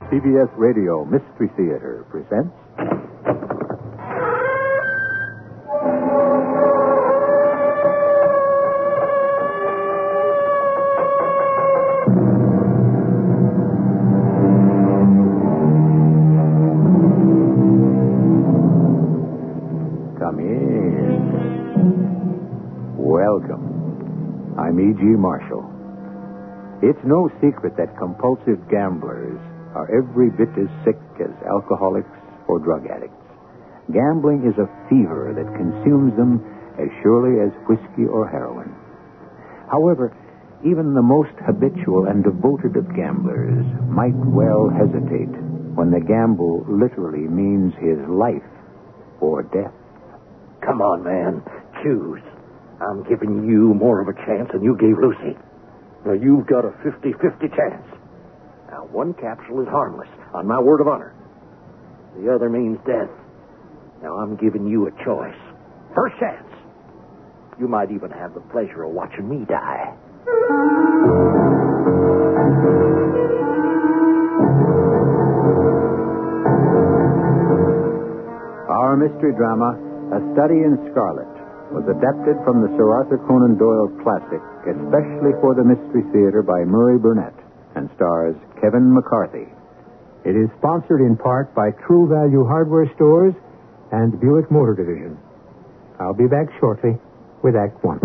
CBS Radio Mystery Theater presents... Come in. Welcome. I'm E.G. Marshall. It's no secret that compulsive gamblers are every bit as sick as alcoholics or drug addicts. Gambling is a fever that consumes them as surely as whiskey or heroin. However, even the most habitual and devoted of gamblers might well hesitate when the gamble literally means his life or death. Come on, man. Choose. I'm giving you more of a chance than you gave Lucy. Now, you've got a 50-50 chance. Now, one capsule is harmless, on my word of honor. The other means death. Now, I'm giving you a choice. First chance. You might even have the pleasure of watching me die. Our mystery drama, A Study in Scarlet, was adapted from the Sir Arthur Conan Doyle classic, especially for the Mystery Theater by Murray Burnett, and stars Kevin McCarthy. It is sponsored in part by True Value Hardware Stores and Buick Motor Division. I'll be back shortly with Act One.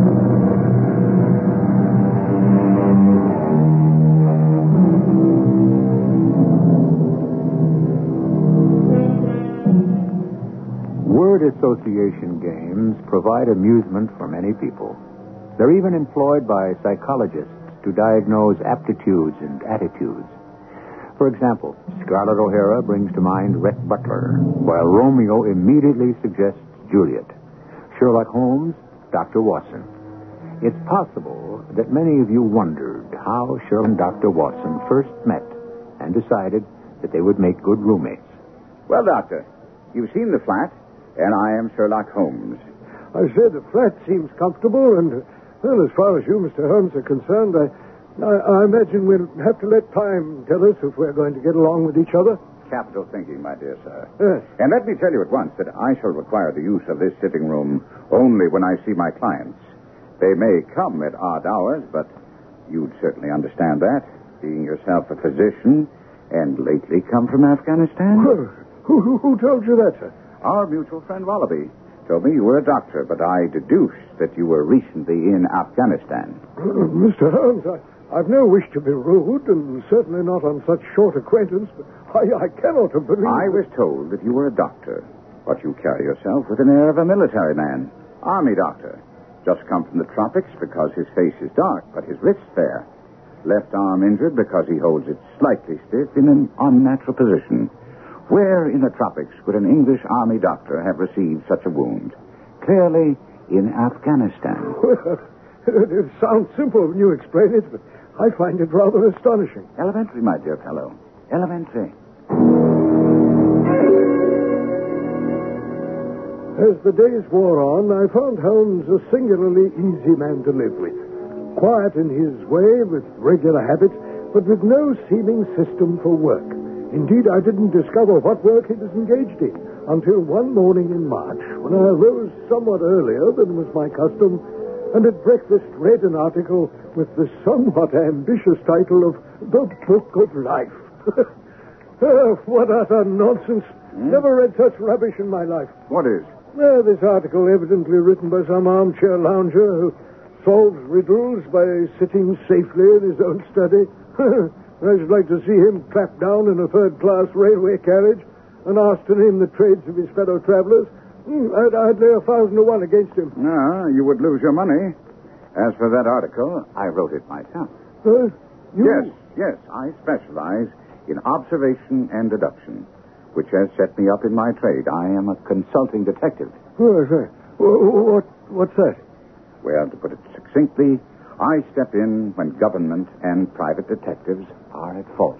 Word association games provide amusement for many people. They're even employed by psychologists to diagnose aptitudes and attitudes. For example, Scarlett O'Hara brings to mind Rhett Butler, while Romeo immediately suggests Juliet. Sherlock Holmes, Dr. Watson. It's possible that many of you wondered how Sherlock and Dr. Watson first met and decided that they would make good roommates. Well, Doctor, you've seen the flat, and I am Sherlock Holmes. I say the flat seems comfortable, and, well, as far as you, Mr. Holmes, are concerned, I imagine we'll have to let time tell us if we're going to get along with each other. Capital thinking, my dear sir. Yes. And let me tell you at once that I shall require the use of this sitting room only when I see my clients. They may come at odd hours, but you'd certainly understand that, being yourself a physician and lately come from Afghanistan. Well, who told you that, sir? Our mutual friend Wallaby told me you were a doctor, but I deduced that you were recently in Afghanistan. Mr. Holmes, I've no wish to be rude, and certainly not on such short acquaintance, but I cannot have believed... I was told that you were a doctor, but you carry yourself with an air of a military man. Army doctor. Just come from the tropics because his face is dark, but his wrist's fair. Left arm injured because he holds it slightly stiff in an unnatural position. Where in the tropics could an English army doctor have received such a wound? Clearly, in Afghanistan. Well, it sounds simple when you explain it, but I find it rather astonishing. Elementary, my dear fellow. Elementary. As the days wore on, I found Holmes a singularly easy man to live with. Quiet in his way, with regular habits, but with no seeming system for work. Indeed, I didn't discover what work he was engaged in until one morning in March, when I arose somewhat earlier than was my custom, and at breakfast read an article with the somewhat ambitious title of The Book of Life. What utter nonsense. Never read such rubbish in my life. What is? This article evidently written by some armchair lounger who solves riddles by sitting safely in his own study. I should like to see him clapped down in a third-class railway carriage and asked to name the trades of his fellow travelers. I'd lay 1,000 to 1 against him. No, you would lose your money. As for that article, I wrote it myself. Yes, I specialize in observation and deduction, which has set me up in my trade. I am a consulting detective. What's that? Well, to put it succinctly, I step in when government and private detectives are at fault.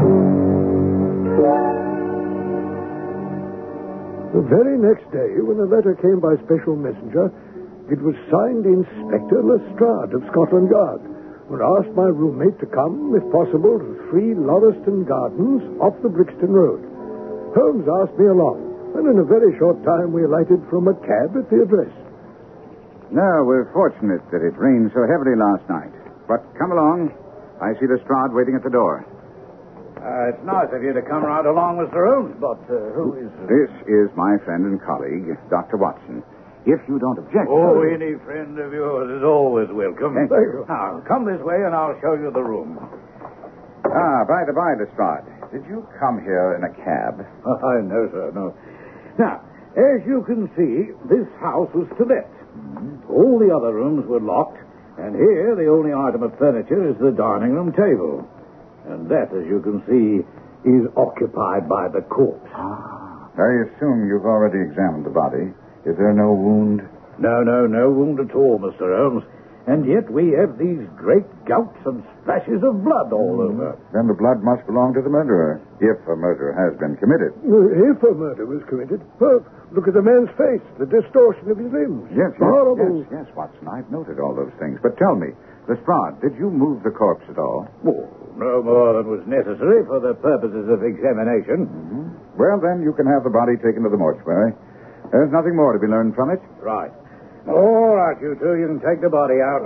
The very next day, when a letter came by special messenger, it was signed Inspector Lestrade of Scotland Yard. asked my roommate to come, if possible, to 3 Lauriston Gardens off the Brixton Road. Holmes asked me along, and in a very short time we alighted from a cab at the address. No, we're fortunate that it rained so heavily last night. But come along. I see Lestrade waiting at the door. It's nice of you to come right along, Mr. Holmes, but who is... This is my friend and colleague, Dr. Watson. If you don't object... Oh, any friend of yours is always welcome. Thank you. Now, come this way and I'll show you the room. By the by, Lestrade, did you come here in a cab? No, sir, no. Now, as you can see, this house was to let. All the other rooms were locked, and here the only item of furniture is the dining room table. And that, as you can see, is occupied by the corpse. I assume you've already examined the body. Is there no wound? No wound at all, Mr. Holmes. And yet we have these great gouts and splashes of blood all over. Then the blood must belong to the murderer, if a murder has been committed. If a murder was committed, well, look at the man's face, the distortion of his limbs. Yes, horrible. Yes, Watson, I've noted all those things. But tell me, Lestrade, did you move the corpse at all? Oh, no more than was necessary for the purposes of examination. Well, then, you can have the body taken to the mortuary. There's nothing more to be learned from it. Right. All right, you two, you can take the body out.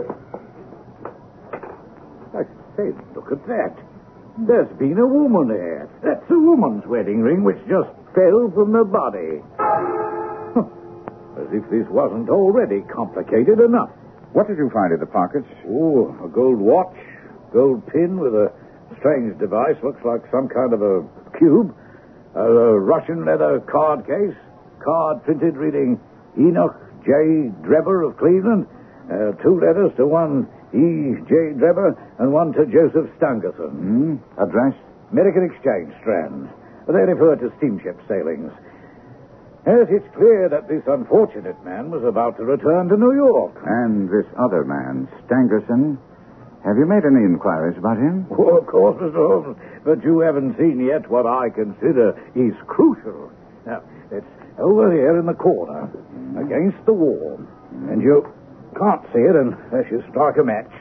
I say, look at that. There's been a woman there. That's a woman's wedding ring which just fell from the body. As if this wasn't already complicated enough. What did you find in the pockets? Oh, a gold watch, gold pin with a strange device, looks like some kind of a cube, a Russian leather card case, card printed reading Enoch J. Drebber of Cleveland, 2 letters to one E. J. Drebber and one to Joseph Stangerson. Address? American Exchange, Strand. They refer to steamship sailings. Yes, it's clear that this unfortunate man was about to return to New York. And this other man, Stangerson, have you made any inquiries about him? Oh, of course, Mr. Holmes, but you haven't seen yet what I consider is crucial. Now, it's over here in the corner, against the wall. And you can't see it unless you strike a match.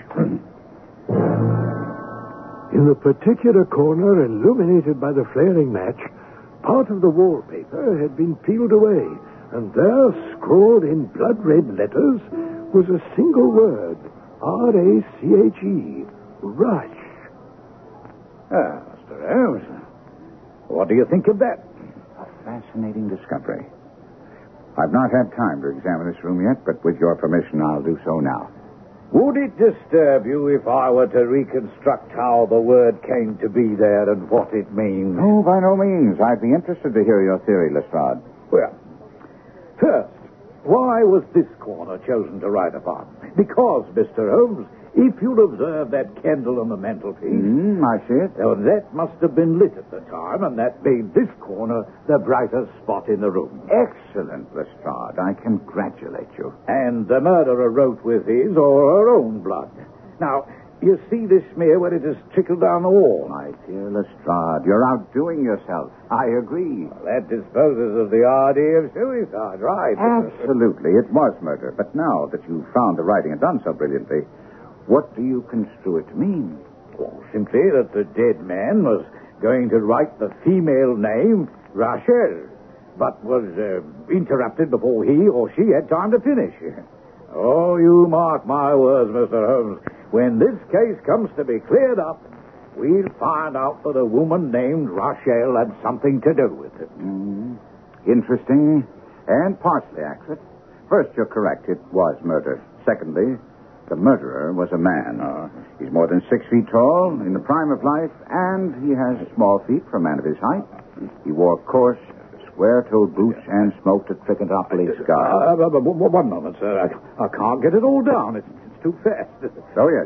In the particular corner illuminated by the flaring match, part of the wallpaper had been peeled away, and there, scrawled in blood-red letters, was a single word, R-A-C-H-E, Rush. Mr. Holmes, what do you think of that? A fascinating discovery. I've not had time to examine this room yet, but with your permission, I'll do so now. Would it disturb you if I were to reconstruct how the word came to be there and what it means? Oh, by no means. I'd be interested to hear your theory, Lestrade. Well, first, why was this corner chosen to write upon? Because, Mr. Holmes, if you'll observe that candle on the mantelpiece... I see it. That must have been lit at the time, and that made this corner the brightest spot in the room. Excellent, Lestrade. I congratulate you. And the murderer wrote with his or her own blood. Now, you see this smear where it has trickled down the wall? My dear Lestrade, you're outdoing yourself. I agree. Well, that disposes of the idea of suicide, right? Absolutely. It was murder. But now that you've found the writing and done so brilliantly, what do you construe it to mean? Well, simply that the dead man was going to write the female name Rachel, but was interrupted before he or she had time to finish. Oh, you mark my words, Mr. Holmes. When this case comes to be cleared up, we'll find out that a woman named Rachel had something to do with it. Interesting and partially accurate. First, you're correct. It was murder. Secondly, the murderer was a man. He's more than 6 feet tall, in the prime of life, and he has small feet for a man of his height. He wore coarse, square-toed boots and smoked a Trichinopoly cigar. One moment, sir. I can't get it all down. It's too fast. Oh, yes.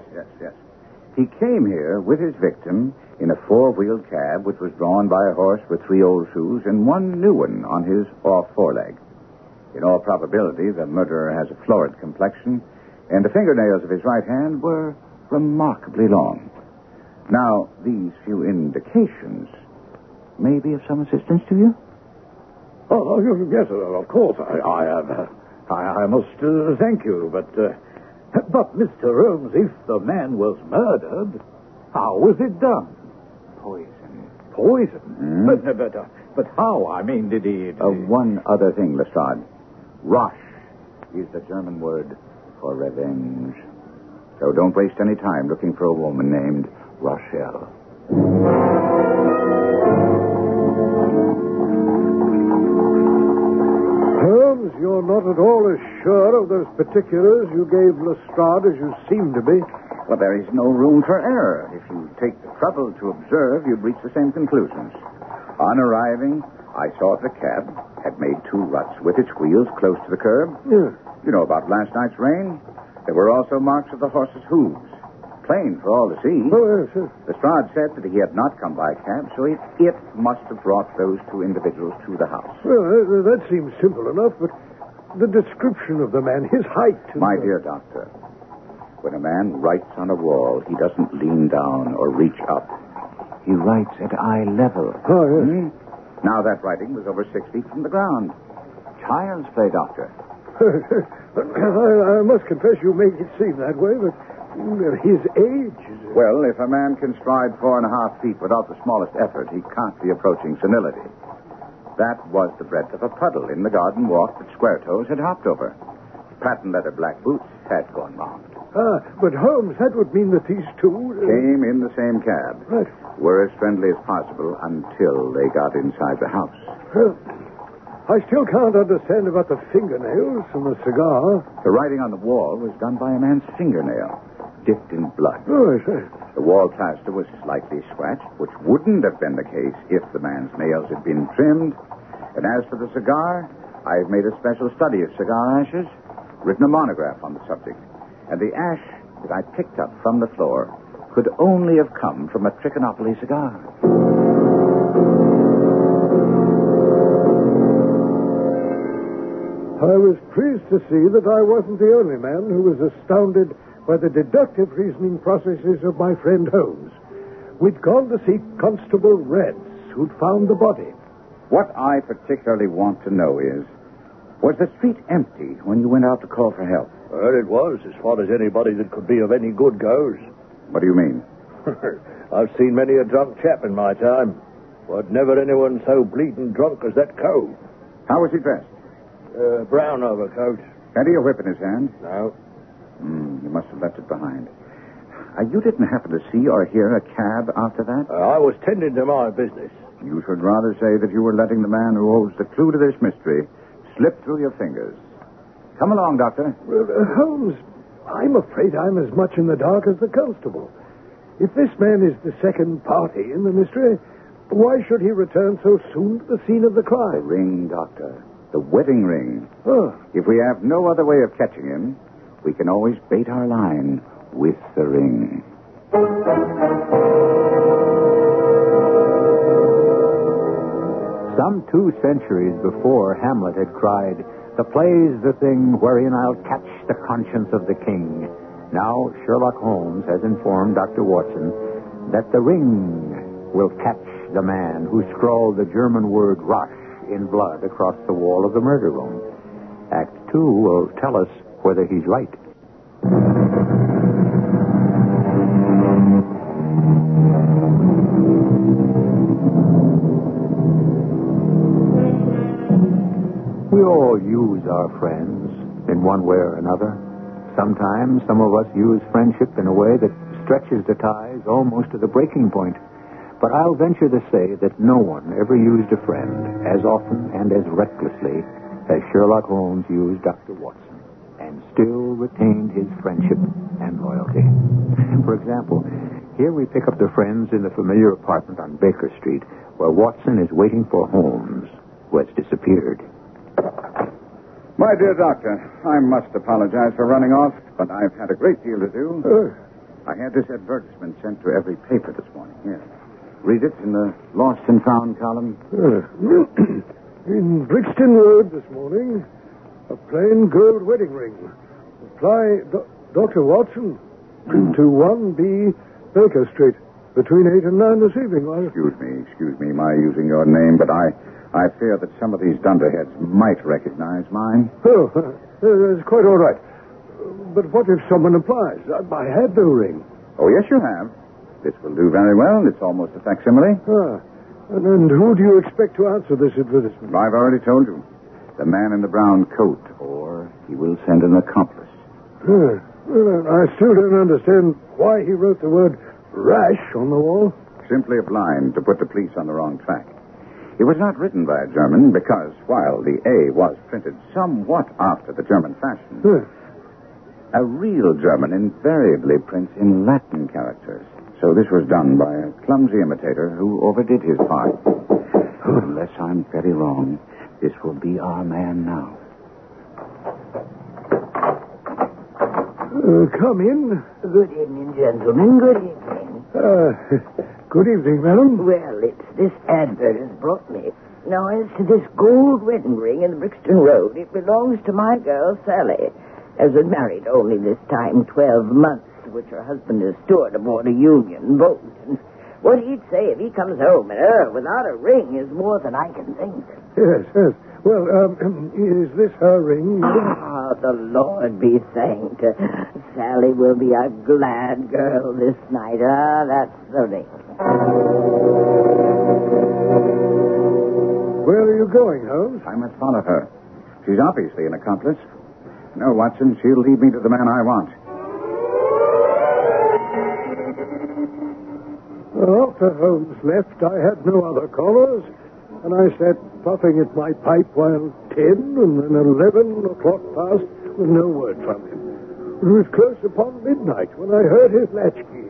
He came here with his victim in a 4-wheeled cab, which was drawn by a horse with 3 old shoes and 1 new one on his off foreleg. In all probability, the murderer has a florid complexion, and the fingernails of his right hand were remarkably long. Now, these few indications may be of some assistance to you? Oh, yes, of course. I must thank you, but But, Mr. Holmes, if the man was murdered, how was it done? Poison. Poison? But how? I mean, did he... One other thing, Lestrade. Roche is the German word for revenge. So don't waste any time looking for a woman named Rochelle. Holmes, you're not at all as sure of those particulars you gave Lestrade as you seem to be. Well, there is no room for error. If you take the trouble to observe, you'd reach the same conclusions. On arriving, I saw the cab had made 2 ruts with its wheels close to the curb. Yeah. You know about last night's rain? There were also marks of the horse's hooves. Plain for all to see. Oh, yes, yes. Lestrade said that he had not come by cab, so it must have brought those 2 individuals to the house. Well, that seems simple enough, but the description of the man, his height... My dear doctor, when a man writes on a wall, he doesn't lean down or reach up. He writes at eye level. Oh, yes. Now that writing was over 6 feet from the ground. Child's play, doctor. I must confess you make it seem that way, but his age... Well, if a man can stride 4.5 feet without the smallest effort, he can't be approaching senility. That was the breadth of a puddle in the garden walk that Square-Toes had hopped over. Patent leather black boots had gone wrong. But Holmes, that would mean that these 2... Came in the same cab. Right. Were as friendly as possible until they got inside the house. Well, I still can't understand about the fingernails and the cigar. The writing on the wall was done by a man's fingernail, dipped in blood. Oh, I see. The wall plaster was slightly scratched, which wouldn't have been the case if the man's nails had been trimmed. And as for the cigar, I've made a special study of cigar ashes, written a monograph on the subject. And the ash that I picked up from the floor could only have come from a Trichinopoly cigar. I was pleased to see that I wasn't the only man who was astounded by the deductive reasoning processes of my friend Holmes. We'd gone to see Constable Reds, who'd found the body. What I particularly want to know is, was the street empty when you went out to call for help? Well, it was, as far as anybody that could be of any good goes. What do you mean? I've seen many a drunk chap in my time, but never anyone so bleeding drunk as that cove. How was he dressed? Brown overcoat. Had he a whip in his hand? No. You must have left it behind. You didn't happen to see or hear a cab after that? I was tending to my business. You should rather say that you were letting the man who holds the clue to this mystery slip through your fingers. Come along, Doctor. Well, Holmes, I'm afraid I'm as much in the dark as the constable. If this man is the second party in the mystery, why should he return so soon to the scene of the The crime? ring, Doctor. The wedding ring. Oh. If we have no other way of catching him, we can always bait our line with the ring. Some 2 centuries before, Hamlet had cried, "The play's the thing wherein I'll catch the conscience of the king." Now Sherlock Holmes has informed Dr. Watson that the ring will catch the man who scrawled the German word Roche in blood across the wall of the murder room. Act 2 will tell us whether he's right. We all use our friends in one way or another. Sometimes some of us use friendship in a way that stretches the ties almost to the breaking point. But I'll venture to say that no one ever used a friend as often and as recklessly as Sherlock Holmes used Dr. Watson, and still retained his friendship and loyalty. For example, here we pick up the friends in the familiar apartment on Baker Street, where Watson is waiting for Holmes, who has disappeared. My dear Doctor, I must apologize for running off, but I've had a great deal to do. I had this advertisement sent to every paper this morning. Here. Read it in the Lost and Found column. In Brixton Road this morning, a plain gold wedding ring. Apply Dr. Watson to 1B Baker Street between 8 and 9 this evening. Excuse me, my using your name, but I fear that some of these dunderheads might recognize mine. Oh, that's quite all right. But what if someone applies? I had no ring. Oh, yes, you have. This will do very well. It's almost a facsimile. Ah. And who do you expect to answer this advertisement? I've already told you. The man in the brown coat, or he will send an accomplice. Well, I still don't understand why he wrote the word rash on the wall. Simply a blind to put the police on the wrong track. It was not written by a German because, while the A was printed somewhat after the German fashion, a real German invariably prints in Latin characters. So this was done by a clumsy imitator who overdid his part. Unless I'm very wrong, this will be our man now. Come in. Good evening, gentlemen. Good evening. Good evening, madam. Well, it's this advert has brought me. Now, as to this gold wedding ring in the Brixton Road, it belongs to my girl, Sally. As was married only this time 12 months, to which her husband is steward aboard a Union boat. And what he'd say if he comes home and her without a ring is more than I can think. Yes. Well, is this her ring? Ah, the Lord be thanked. Sally will be a glad girl this night. Ah, that's the ring. Where are you going, Holmes? I must follow her. She's obviously an accomplice. No, Watson, she'll lead me to the man I want. Well, after Holmes left, I had no other callers, and I sat puffing at my pipe while 10 and then 11 o'clock passed with no word from him. It was close upon midnight when I heard his latchkey.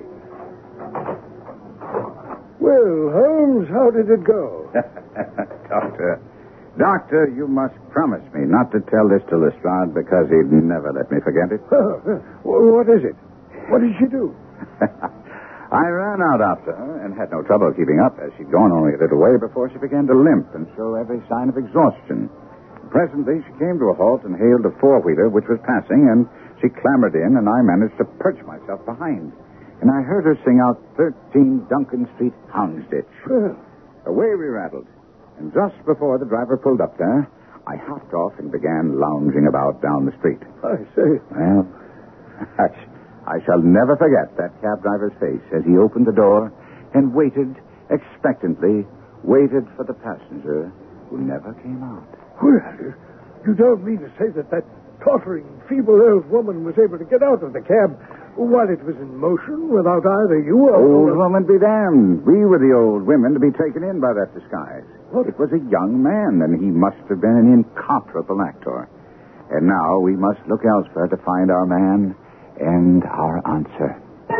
Well, Holmes, how did it go? Doctor, you must promise me not to tell this to Lestrade because he'd never let me forget it. What is it? What did she do? I ran out after her and had no trouble keeping up, as she'd gone only a little way before she began to limp and show every sign of exhaustion. Presently, she came to a halt and hailed a four-wheeler which was passing, and she clambered in, and I managed to perch myself behind. And I heard her sing out 13 Duncan Street, Houndsditch. Away we rattled. And just before the driver pulled up there, I hopped off and began lounging about down the street. I say. Well, I shall never forget that cab driver's face as he opened the door and waited expectantly, waited for the passenger who never came out. Well, you don't mean to say that tottering, feeble old woman was able to get out of the cab while it was in motion without either you or... Old woman be damned. We were the old women to be taken in by that disguise. What? It was a young man, and he must have been an incomparable actor. And now we must look elsewhere to find our man and our answer.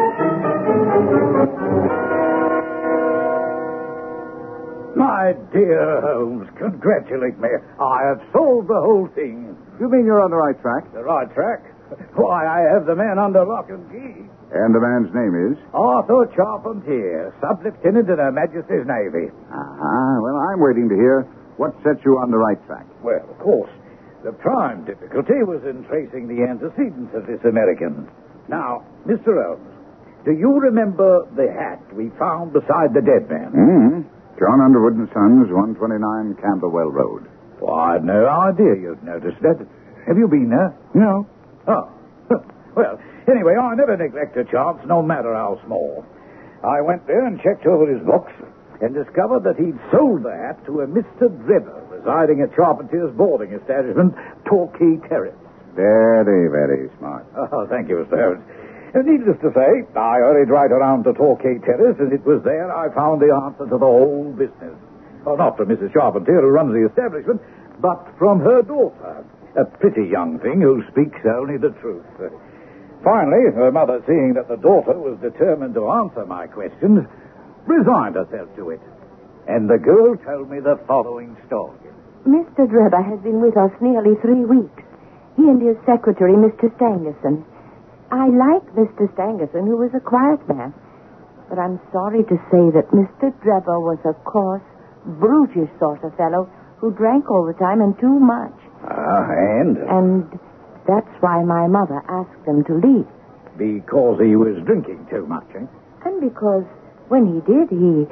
My dear Holmes, congratulate me. I have solved the whole thing. You mean you're on the right track? The right track? Why, I have the man under lock and key. And the man's name is? Arthur Charpentier, sub-lieutenant in Her Majesty's Navy. Well, I'm waiting to hear what set you on the right track. Well, of course, the prime difficulty was in tracing the antecedents of this American. Now, Mr. Holmes, do you remember the hat we found beside the dead man? Mm-hmm. John Underwood & Sons, 129 Camberwell Road. Well, I'd no idea you'd noticed that. Have you been there? No. Oh. Well, anyway, I never neglect a chance, no matter how small. I went there and checked over his books and discovered that he'd sold the hat to a Mr. Drebber residing at Charpentier's boarding establishment, Torquay Terrace. Very, very smart. Oh, thank you, Mr. Holmes. Needless to say, I hurried right around to Torquay Terrace, and it was there I found the answer to the whole business. Well, not from Mrs. Charpentier, who runs the establishment, but from her daughter, a pretty young thing who speaks only the truth. Finally, her mother, seeing that the daughter was determined to answer my questions, resigned herself to it. And the girl told me the following story. Mr. Drebber has been with us nearly 3 weeks. He and his secretary, Mr. Stangerson. I like Mr. Stangerson, who was a quiet man. But I'm sorry to say that Mr. Drebber was a coarse, brutish sort of fellow who drank all the time and too much. And? And that's why my mother asked him to leave. Because he was drinking too much, eh? And because when he did, he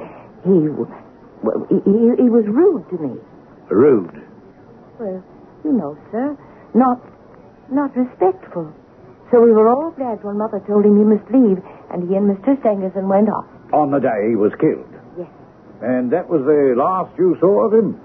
was rude to me. Rude? Well, you know, sir, not respectful. So we were all glad when Mother told him he must leave, and he and Mr. Stangerson went off. On the day he was killed? Yes. And that was the last you saw of him?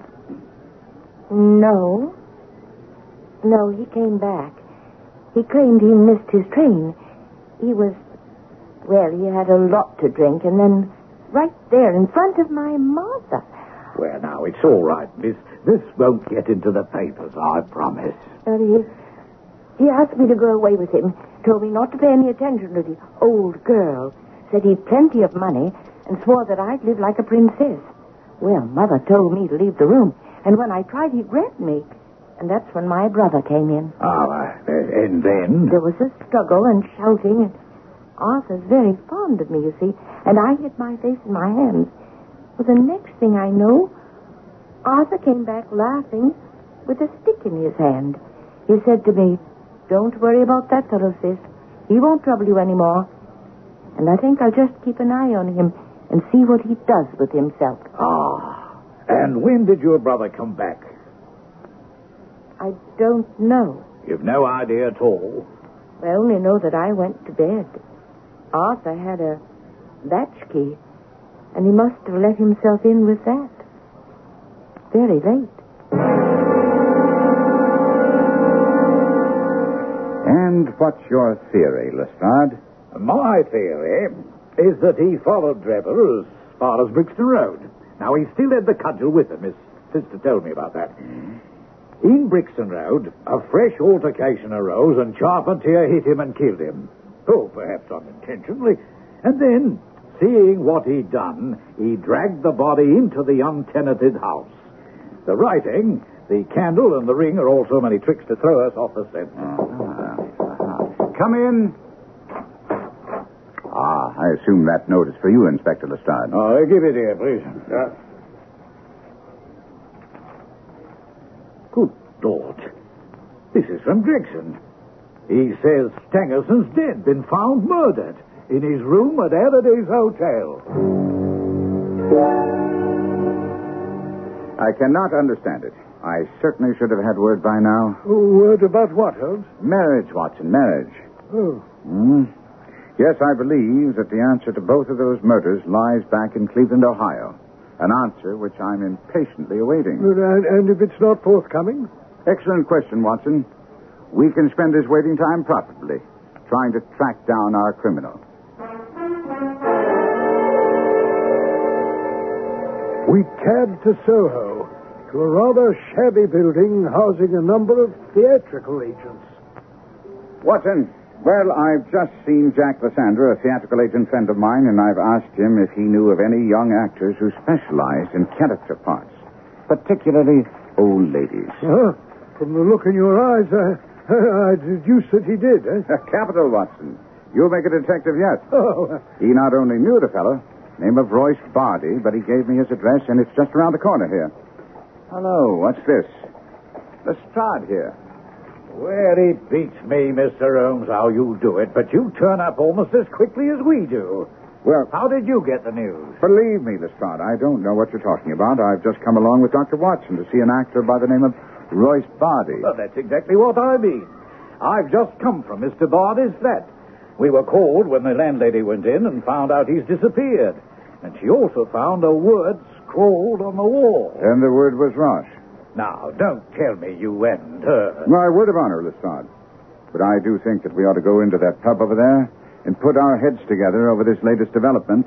No. No, he came back. He claimed he missed his train. He was... Well, he had a lot to drink, and then right there in front of my mother. Well, now, it's all right, miss. This won't get into the papers, I promise. He asked me to go away with him, told me not to pay any attention to the old girl, said he'd plenty of money, and swore that I'd live like a princess. Well, Mother told me to leave the room, and when I tried, he grabbed me. And that's when my brother came in. And then? There was a struggle and shouting, and Arthur's very fond of me, you see, and I hid my face in my hands. Well, the next thing I know, Arthur came back laughing with a stick in his hand. He said to me, "Don't worry about that fellow, sis. He won't trouble you anymore." And I think I'll just keep an eye on him and see what he does with himself. And when did your brother come back? I don't know. You've no idea at all? I only know that I went to bed. Arthur had a latchkey, and he must have let himself in with that. Very late. And what's your theory, Lestrade? My theory is that he followed Drebber as far as Brixton Road. Now, he still had the cudgel with him. His sister told me about that. In Brixton Road, a fresh altercation arose and Charpentier hit him and killed him. Oh, perhaps unintentionally. And then, seeing what he'd done, he dragged the body into the untenanted house. The writing, the candle, and the ring are all so many tricks to throw us off the scent. Come in. I assume that note is for you, Inspector Lestrade. Give it here, please. Good Lord. This is from Gregson. He says Stangerson's dead, been found murdered in his room at Everdy's Hotel. I cannot understand it. I certainly should have had word by now. Word about what, Holmes? Marriage, Watson, marriage. Oh. Yes, I believe that the answer to both of those murders lies back in Cleveland, Ohio. An answer which I'm impatiently awaiting. And if it's not forthcoming? Excellent question, Watson. We can spend this waiting time profitably, trying to track down our criminal. We cabbed to Soho, to a rather shabby building housing a number of theatrical agents. Watson, well, I've just seen Jack Lysandra, a theatrical agent friend of mine, and I've asked him if he knew of any young actors who specialized in character parts, particularly old ladies. From the look in your eyes, I deduced that he did, eh? Capital, Watson. You'll make a detective yet. Oh. He not only knew the fellow, name of Royce Bardi, but he gave me his address, and it's just around the corner here. Hello, what's this? Lestrade here. Well, it beats me, Mr. Holmes, how you do it, but you turn up almost as quickly as we do. Well, how did you get the news? Believe me, Lestrade, I don't know what you're talking about. I've just come along with Dr. Watson to see an actor by the name of Royce Bardi. Well, that's exactly what I mean. I've just come from Mr. Bardi's flat. We were called when the landlady went in and found out he's disappeared. And she also found a word scrawled on the wall. And the word was Roche. Now, don't tell me you and her. My word of honor, Lestrade. But I do think that we ought to go into that pub over there and put our heads together over this latest development.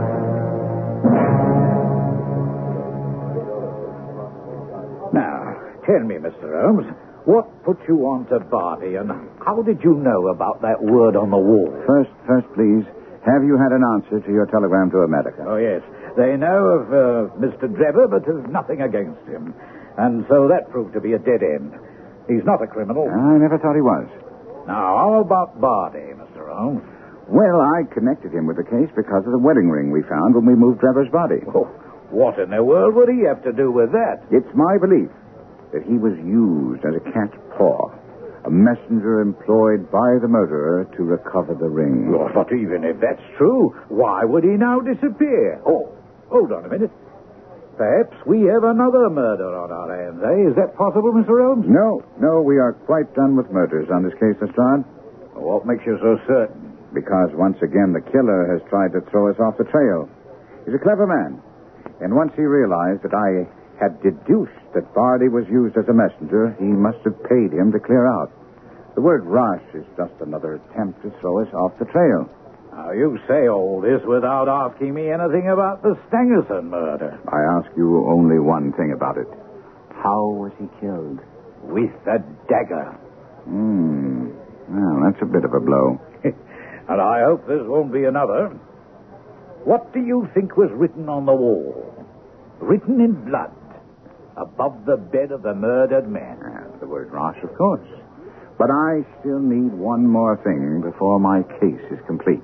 Now, tell me, Mr. Holmes, what put you on to Bardi, and how did you know about that word on the wall? First, please, have you had an answer to your telegram to America? Oh, yes. They know of Mr. Drebber, but have nothing against him. And so that proved to be a dead end. He's not a criminal. I never thought he was. Now, how about Bardi, Mr. Holmes? Well, I connected him with the case because of the wedding ring we found when we moved Drebber's body. Oh, what in the world would he have to do with that? It's my belief that he was used as a cat's paw, a messenger employed by the murderer to recover the ring. Oh, but even if that's true, why would he now disappear? Oh, hold on a minute. Perhaps we have another murder on our hands, eh? Is that possible, Mr. Holmes? No, we are quite done with murders on this case, Lestrade. What makes you so certain? Because once again the killer has tried to throw us off the trail. He's a clever man. And once he realized that I had deduced that Bardi was used as a messenger, he must have paid him to clear out. The word rush is just another attempt to throw us off the trail. Now, you say all this without asking me anything about the Stangerson murder. I ask you only one thing about it. How was he killed? With a dagger. Well, that's a bit of a blow. And I hope this won't be another. What do you think was written on the wall? Written in blood. Above the bed of the murdered man. The word rush, of course. But I still need one more thing before my case is complete.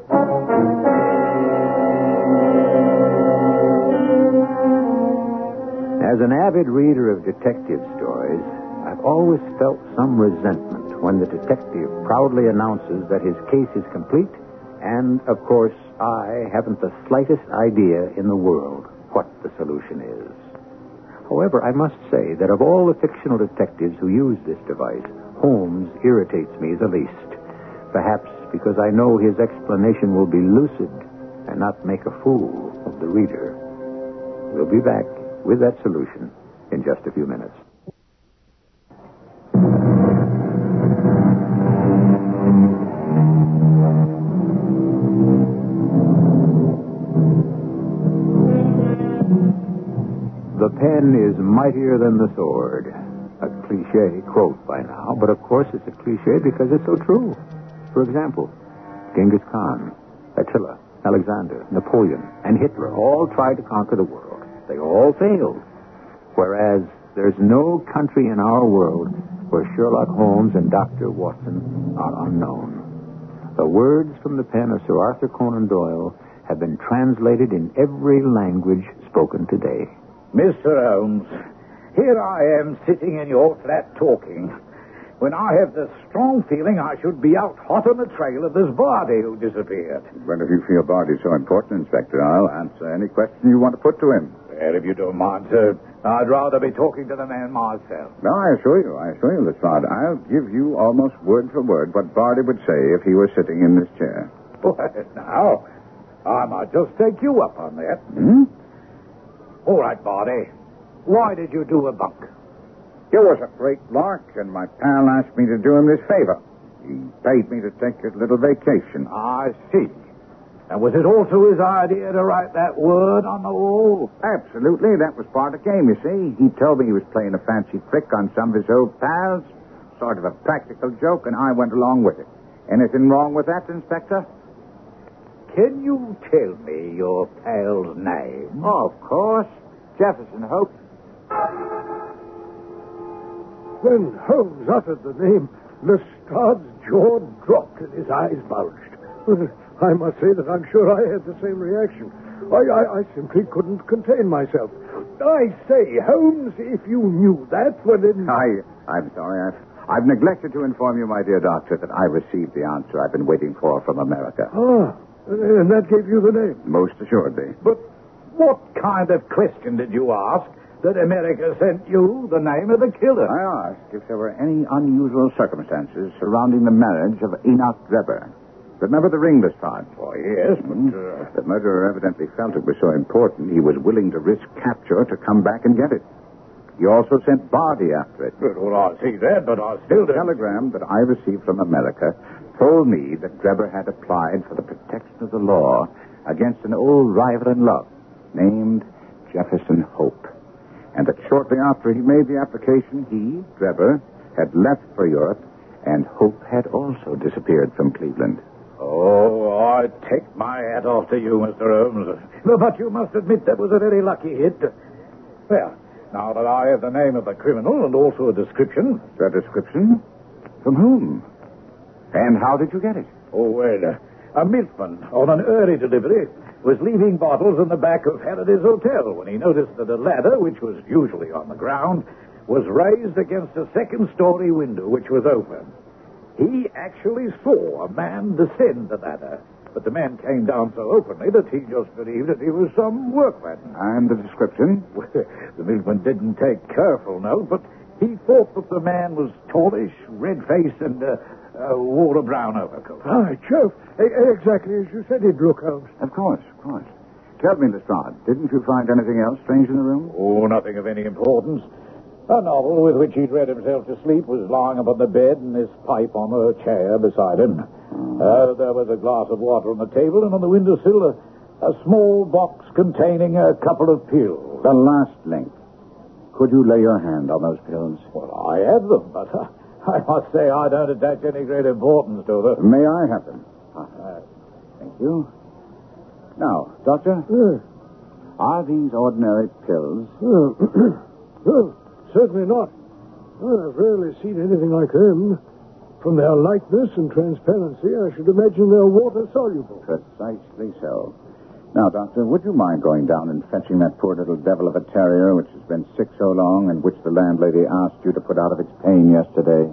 As an avid reader of detective stories, I've always felt some resentment when the detective proudly announces that his case is complete, and, of course, I haven't the slightest idea in the world what the solution is. However, I must say that of all the fictional detectives who use this device, Holmes irritates me the least. Perhaps because I know his explanation will be lucid and not make a fool of the reader. We'll be back with that solution in just a few minutes. The pen is mightier than the sword. A cliche quote by now, but of course it's a cliche because it's so true. For example, Genghis Khan, Attila, Alexander, Napoleon, and Hitler all tried to conquer the world. They all failed. Whereas there's no country in our world where Sherlock Holmes and Dr. Watson are unknown. The words from the pen of Sir Arthur Conan Doyle have been translated in every language spoken today. Mr. Holmes, here I am sitting in your flat talking, when I have the strong feeling I should be out hot on the trail of this Bardi who disappeared. Well, if you feel Bardi's so important, Inspector, I'll answer any question you want to put to him. Well, if you don't mind, sir, I'd rather be talking to the man myself. No, I assure you, Lestrade, I'll give you almost word for word what Bardi would say if he were sitting in this chair. Well, now, I might just take you up on that. All right, Bardi. Why did you do a bunk? It was a great lark, and my pal asked me to do him this favor. He paid me to take a little vacation. I see. And was it also his idea to write that word on the wall? Absolutely. That was part of the game, you see. He told me he was playing a fancy trick on some of his old pals. Sort of a practical joke, and I went along with it. Anything wrong with that, Inspector? Can you tell me your pal's name? Oh, of course. Jefferson Hope. When Holmes uttered the name, Lestrade's jaw dropped and his eyes bulged. I must say that I'm sure I had the same reaction. I simply couldn't contain myself. I say, Holmes, if you knew that, well then... I'm sorry. I've neglected to inform you, my dear doctor, that I received the answer I've been waiting for from America. Ah, and that gave you the name? Most assuredly. But what kind of question did you ask that America sent you the name of the killer? I asked if there were any unusual circumstances surrounding the marriage of Enoch Drebber. Remember the ring, Lestrade? Oh, yes, but... The murderer evidently felt it was so important he was willing to risk capture to come back and get it. He also sent Bardi after it. Well, I see that, but I still The don't... telegram that I received from America told me that Drebber had applied for the protection of the law against an old rival in love named Jefferson Hope. And that shortly after he made the application, he, Drebber, had left for Europe, and Hope had also disappeared from Cleveland. Oh, I take my hat off to you, Mr. Holmes. But you must admit that was a very lucky hit. Well, now that I have the name of the criminal and also a description... A description? From whom? And how did you get it? Oh, well, a milkman on an early delivery was leaving bottles in the back of Halliday's hotel when he noticed that a ladder, which was usually on the ground, was raised against a second-story window which was open. He actually saw a man descend the ladder, but the man came down so openly that he just believed that he was some workman. And the description? Well, the milkman didn't take careful note, but he thought that the man was tallish, red-faced, and A Walter Brown overcoat. Hi, Sheriff. Exactly as you said he'd look, Holmes. Of course. Tell me, Lestrade, didn't you find anything else strange in the room? Oh, nothing of any importance. A novel with which he'd read himself to sleep was lying upon the bed and his pipe on a chair beside him. There was a glass of water on the table, and on the windowsill a small box containing a couple of pills. The last link. Could you lay your hand on those pills? Well, I have them, but I must say I don't attach any great importance to them. May I have them? Thank you. Now, Doctor, are these ordinary pills? No, certainly not. I've rarely seen anything like them. From their lightness and transparency, I should imagine they're water-soluble. Precisely so. Now, Doctor, would you mind going down and fetching that poor little devil of a terrier which has been sick so long and which the landlady asked you to put out of its pain yesterday?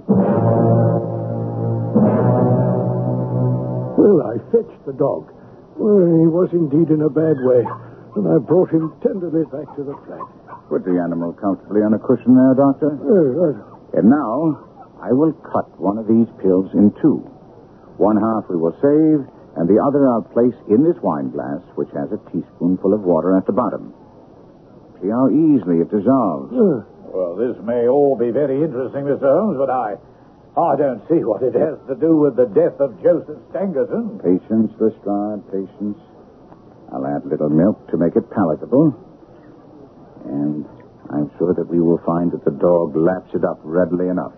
Well, I fetched the dog. Well, he was indeed in a bad way, and I brought him tenderly back to the flat. Put the animal comfortably on a cushion there, Doctor. Right. And now, I will cut one of these pills in two. One half we will save, and the other I'll place in this wine glass, which has a teaspoonful of water at the bottom. See how easily it dissolves. Well, this may all be very interesting, Mr. Holmes, but I don't see what it has to do with the death of Joseph Stangerson. Patience, Lestrade, patience. I'll add a little milk to make it palatable. And I'm sure that we will find that the dog laps it up readily enough.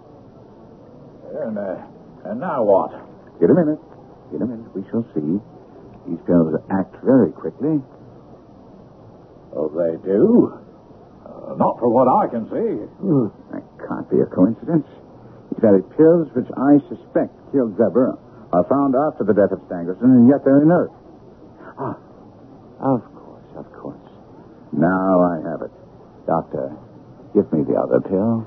And now what? In a minute, we shall see. These pills act very quickly. Oh, they do? Not from what I can see. That can't be a coincidence. These very pills which I suspect killed Zebra are found after the death of Stangerson, and yet they're inert. Of course. Now I have it. Doctor, give me the other pill.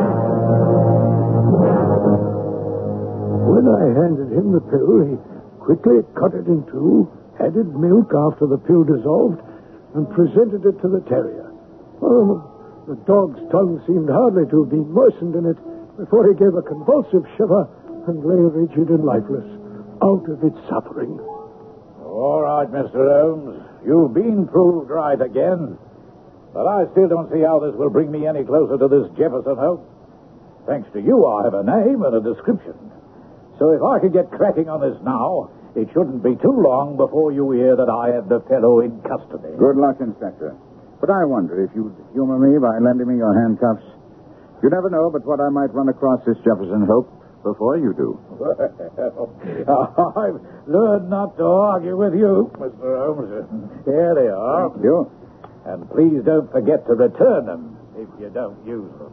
When I handed him the pill, he quickly cut it in two, added milk after the pill dissolved, and presented it to the terrier. Oh, the dog's tongue seemed hardly to have been moistened in it before he gave a convulsive shiver and lay rigid and lifeless, out of its suffering. All right, Mr. Holmes. You've been proved right again. But I still don't see how this will bring me any closer to this Jefferson Hope. Thanks to you, I have a name and a description. So if I could get cracking on this now, it shouldn't be too long before you hear that I have the fellow in custody. Good luck, Inspector. But I wonder if you'd humor me by lending me your handcuffs. You never know but what I might run across this Jefferson Hope before you do. Well, I've learned not to argue with you, Mr. Holmes. Here they are. Thank you. And please don't forget to return them if you don't use them.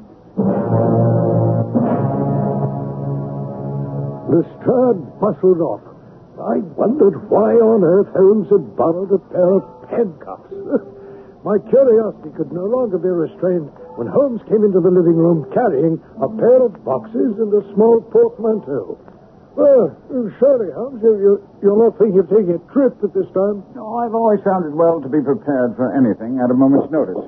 Lestrade bustled off. I wondered why on earth Holmes had borrowed a pair of handcuffs. My curiosity could no longer be restrained when Holmes came into the living room carrying a pair of boxes and a small portmanteau. Well, surely, Holmes, you're not thinking of taking a trip at this time? No, I've always found it well to be prepared for anything at a moment's notice.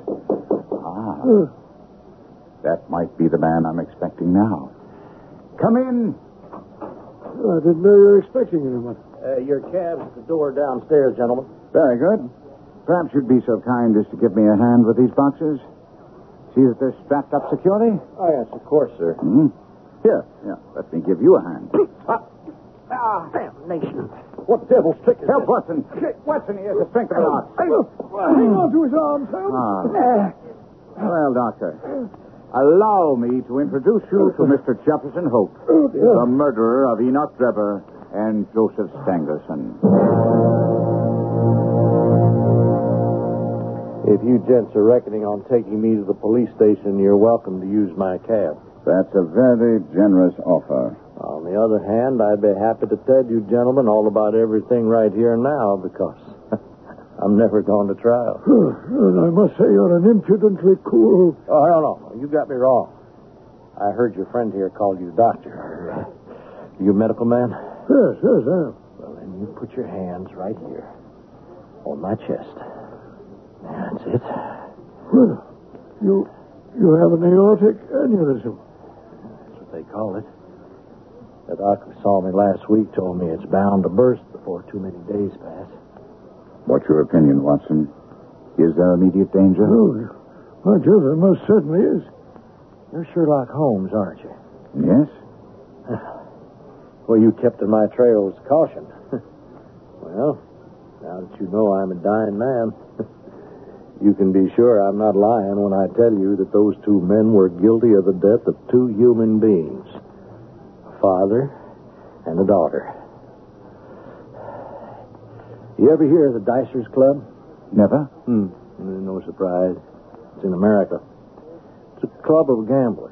That might be the man I'm expecting now. Come in. I didn't know you were expecting anyone. Your cab's at the door downstairs, gentlemen. Very good. Perhaps you'd be so kind as to give me a hand with these boxes. See that they're strapped up securely? Oh, yes, of course, sir. Mm-hmm. Here, let me give you a hand. Damnation. What devil's trick is Help, this? Watson. Watson, he has the strength of an ox. Hang on to his arms, Holmes. Well, Doctor, allow me to introduce you to Mr. Jefferson Hope, the murderer of Enoch Drebber and Joseph Stangerson. If you gents are reckoning on taking me to the police station, you're welcome to use my cab. That's a very generous offer. On the other hand, I'd be happy to tell you gentlemen all about everything right here and now, because I'm never going to trial. And I must say you're an impudently cool... Oh, no. You got me wrong. I heard your friend here call you doctor. You a medical man? Yes, I am. Well, then you put your hands right here on my chest. That's it. Well, you have an aortic aneurysm. That's what they call it. The doc who saw me last week told me it's bound to burst before too many days pass. What's your opinion, Watson? Is there immediate danger? Oh, well, Joe, there most certainly is. You're Sherlock Holmes, aren't you? Yes. Well, you kept in my trail as caution. Well, now that you know I'm a dying man, you can be sure I'm not lying when I tell you that those two men were guilty of the death of two human beings. A father and a daughter. You ever hear of the Dicers Club? Never? No surprise. It's in America. It's a club of gamblers.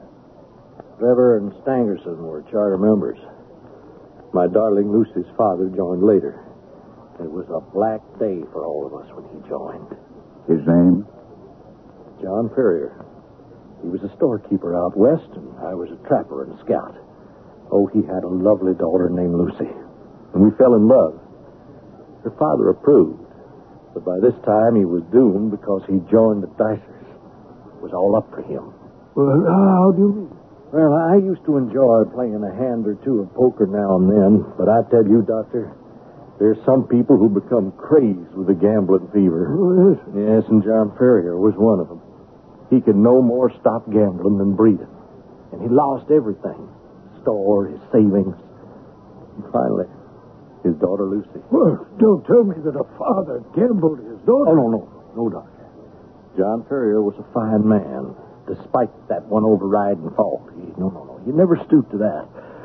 Trevor and Stangerson were charter members. My darling Lucy's father joined later. It was a black day for all of us when he joined. His name? John Ferrier. He was a storekeeper out west, and I was a trapper and scout. Oh, he had a lovely daughter named Lucy. And we fell in love. Her father approved. But by this time, he was doomed because he joined the Dicers. It was all up for him. Well, how do you mean? Well, I used to enjoy playing a hand or two of poker now and then, but I tell you, Doctor, there's some people who become crazed with the gambling fever. Oh, yes. Yes, and John Ferrier was one of them. He could no more stop gambling than breathing. And he lost everything. His store, his savings. And finally, his daughter Lucy. Well, don't tell me that a father gambled his daughter. Oh, no, Doctor. John Ferrier was a fine man, despite that one overriding fault. He never stooped to that.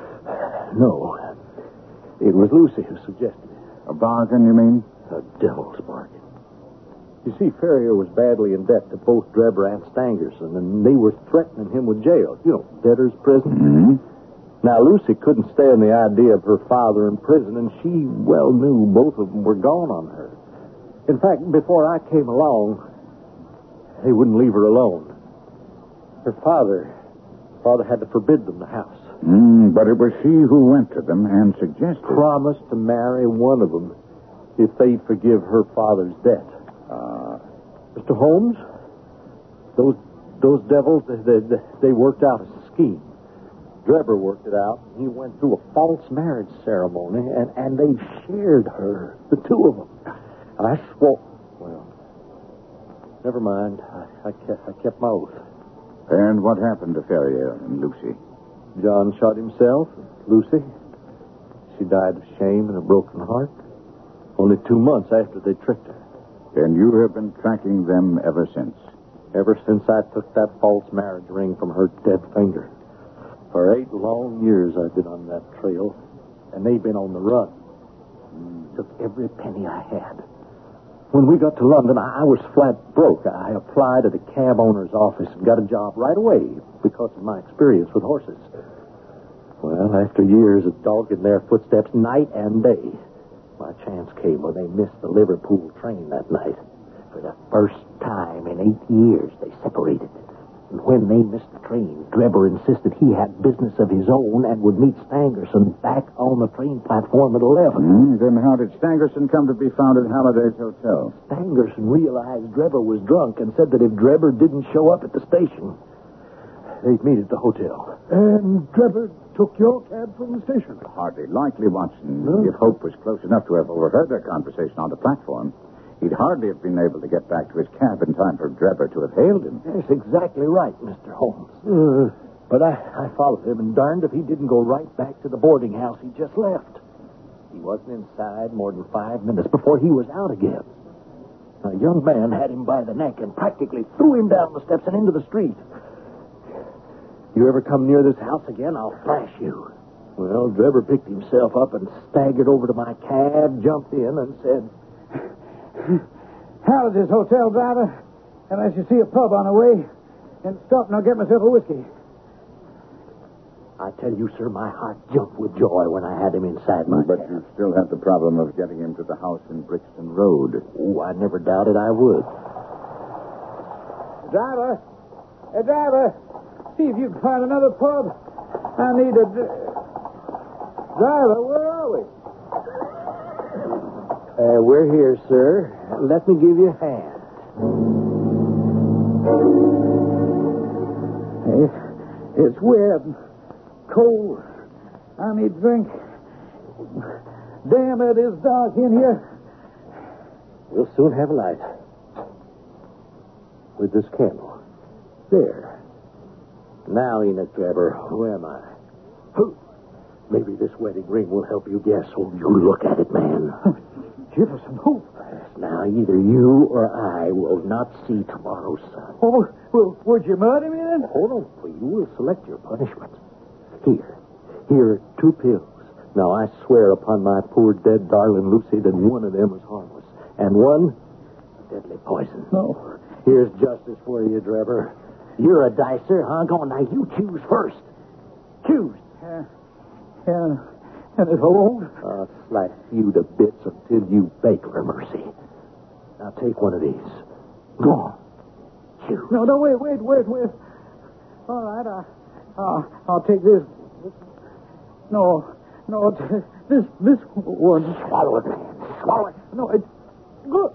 No. It was Lucy who suggested it. A bargain, you mean? A devil's bargain. You see, Ferrier was badly in debt to both Drebber and Stangerson, and they were threatening him with jail. Debtor's prison. Mm-hmm. Now, Lucy couldn't stand the idea of her father in prison, and she well knew both of them were gone on her. In fact, before I came along, they wouldn't leave her alone. Her father had to forbid them the house. But it was she who went to them and suggested... Promised to marry one of them if they'd forgive her father's debt. Mr. Holmes, those devils, they worked out a scheme. Drebber worked it out. He went through a false marriage ceremony, and they shared her, the two of them. I swore... Well, never mind. I kept my oath. And what happened to Ferrier and Lucy? John shot himself. Lucy, she died of shame and a broken heart. Only 2 months after they tricked her. And you have been tracking them ever since? Ever since I took that false marriage ring from her dead finger. For 8 long years I've been on that trail, and they've been on the run. Took every penny I had. When we got to London, I was flat broke. I applied at a cab owner's office and got a job right away because of my experience with horses. Well, after years of dogging their footsteps night and day, my chance came when they missed the Liverpool train that night. For the first time in 8 years, they separated. And when they missed the train, Drebber insisted he had business of his own and would meet Stangerson back on the train platform at 11. Then how did Stangerson come to be found at Halliday's Hotel? Stangerson realized Drebber was drunk and said that if Drebber didn't show up at the station, they'd meet at the hotel. And Drebber took your cab from the station? Hardly likely, Watson. If Hope was close enough to have overheard their conversation on the platform, he'd hardly have been able to get back to his cab in time for Drebber to have hailed him. That's exactly right, Mr. Holmes. But I followed him, and darned if he didn't go right back to the boarding house he just left. He wasn't inside more than 5 minutes before he was out again. A young man had him by the neck and practically threw him down the steps and into the street. You ever come near this house again, I'll flash you. Well, Drebber picked himself up and staggered over to my cab, jumped in, and said... Halliday's Hotel, driver. Unless you see a pub on the way, and stop and I'll get myself a whiskey. I tell you, sir, my heart jumped with joy when I had him inside my But cab. you still have the problem of getting him to the house in Brixton Road. Oh, I never doubted I would. Driver. Hey, driver. See if you can find another pub. I need a... Driver, where are we? We're here, sir. Let me give you a hand. It's wet and cold. I need drink. Damn, it is dark in here. We'll soon have light. With this candle. There. Now, Enoch Drebber, who am I? Who? Maybe this wedding ring will help you guess. Oh, you look at it, man. Jefferson, who? Now, either you or I will not see tomorrow's sun. Oh, well, would you murder me then? Hold on, please. You will select your punishment. Here are 2 pills. Now, I swear upon my poor dead darling Lucy that one of them is harmless. And one, deadly poison. No. Here's justice for you, Drebber. You're a dicer, huh? Go on, now, you choose first. Choose. And if I won't? I'll slice you to bits until you beg for mercy. Now, take one of these. Go on. Choose. No, wait. All right, I'll take this. No, this one. Swallow it, man. Swallow it. No, it's good.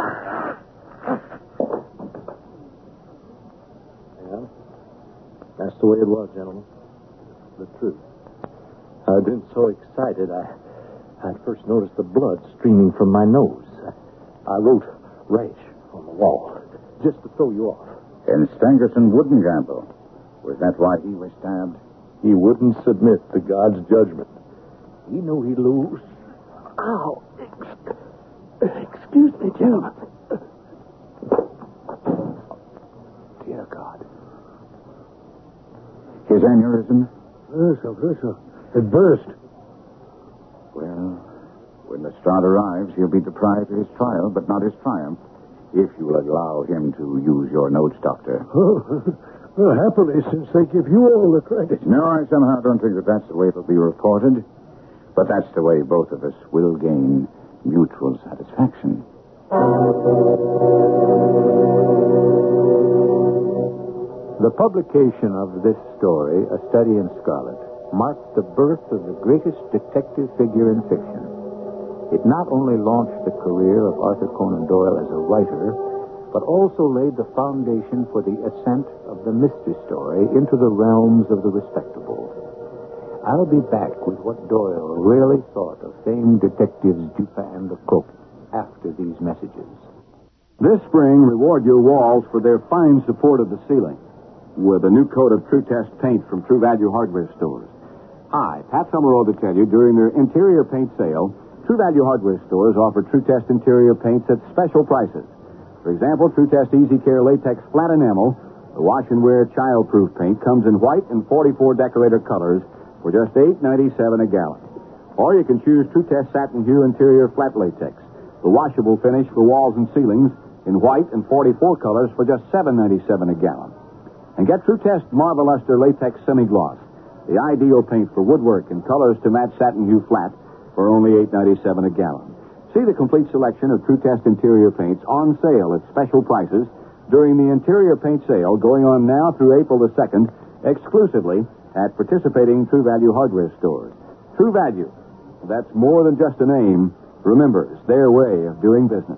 Yeah, that's the way it was, gentlemen. The truth. I'd been so excited, I'd first noticed the blood streaming from my nose. I wrote rash on the wall, just to throw you off. And Stangerson wouldn't gamble. Was that why he was stabbed? He wouldn't submit to God's judgment. He knew he'd lose. Ow. Excuse me, gentlemen. Dear God. His aneurysm? Versa. It burst. Well, when Lestrade arrives, he'll be deprived of his trial, but not his triumph, if you'll allow him to use your notes, Doctor. Well, happily, since they give you all the credit. No, I somehow don't think that that's the way it'll be reported. But that's the way both of us will gain mutual satisfaction. The publication of this story, A Study in Scarlet, marked the birth of the greatest detective figure in fiction. It not only launched the career of Arthur Conan Doyle as a writer, but also laid the foundation for the ascent of the mystery story into the realms of the respectable. I'll be back with what Doyle really thought of famed detectives Dupin and Lecoq after these messages. This spring, reward your walls for their fine support of the ceiling with a new coat of True Test paint from True Value Hardware Stores. Hi, Pat Summerall to tell you, during their interior paint sale, True Value Hardware Stores offer True Test interior paints at special prices. For example, True Test Easy Care Latex Flat Enamel, the wash and wear child-proof paint, comes in white and 44 decorator colors for just $8.97 a gallon. Or you can choose True Test Satin Hue Interior Flat Latex, the washable finish for walls and ceilings in white and 44 colors for just $7.97 a gallon. And get True Test Marble Luster Latex Semi-Gloss, the ideal paint for woodwork in colors to match Satin Hue Flat for only $8.97 a gallon. See the complete selection of True Test interior paints on sale at special prices during the interior paint sale going on now through April the 2nd, exclusively at participating True Value Hardware Stores. True Value. That's more than just a name. Remember, it's their way of doing business.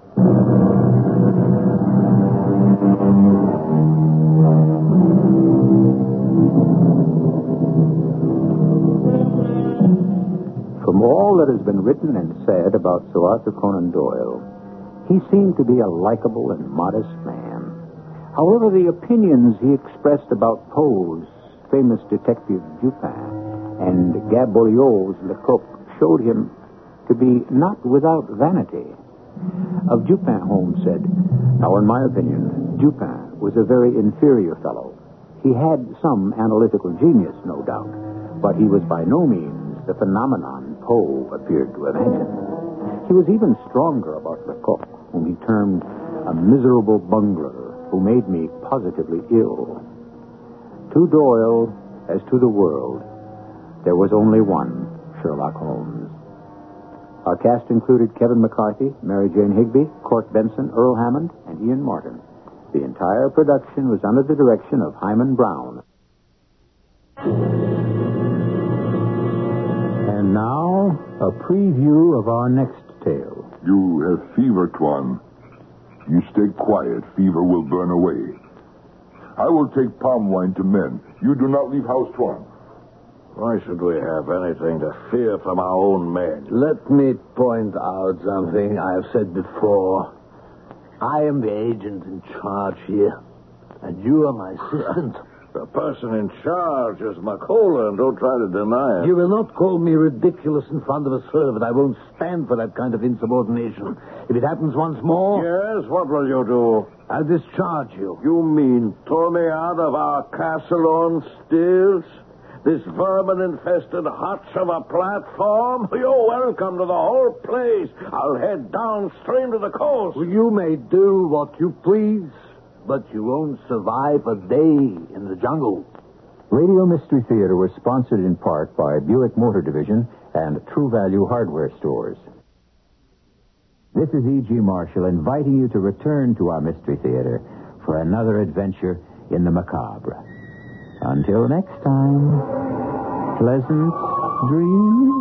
From all that has been written and said about Sir Arthur Conan Doyle, he seemed to be a likable and modest man. However, the opinions he expressed about Poe's famous detective Dupin and Gaboriau's Lecoq showed him to be not without vanity. Of Dupin, Holmes said, "Now, in my opinion, Dupin was a very inferior fellow. He had some analytical genius, no doubt, but he was by no means the phenomenon Poe appeared to imagine. He was even stronger about Lecoq, whom he termed a miserable bungler who made me positively ill. To Doyle, as to the world, there was only one Sherlock Holmes." Our cast included Kevin McCarthy, Mary Jane Higby, Court Benson, Earl Hammond, and Ian Martin. The entire production was under the direction of Hyman Brown. And now, a preview of our next tale. You have fever, Tuan. You stay quiet. Fever will burn away. I will take palm wine to men. You do not leave house, Tuan. Why should we have anything to fear from our own men? Let me point out something I have said before. I am the agent in charge here, and you are my assistant. The person in charge is McCullough, and don't try to deny it. You will not call me ridiculous in front of a servant. I won't stand for that kind of insubordination. If it happens once more... Yes, what will you do? I'll discharge you. You mean throw me out of our castle on stilts? This vermin-infested hutch of a platform? You're welcome to the whole place. I'll head downstream to the coast. Well, you may do what you please, but you won't survive a day in the jungle. Radio Mystery Theater was sponsored in part by Buick Motor Division and True Value Hardware Stores. This is E.G. Marshall inviting you to return to our Mystery Theater for another adventure in the macabre. Until next time, pleasant dreams.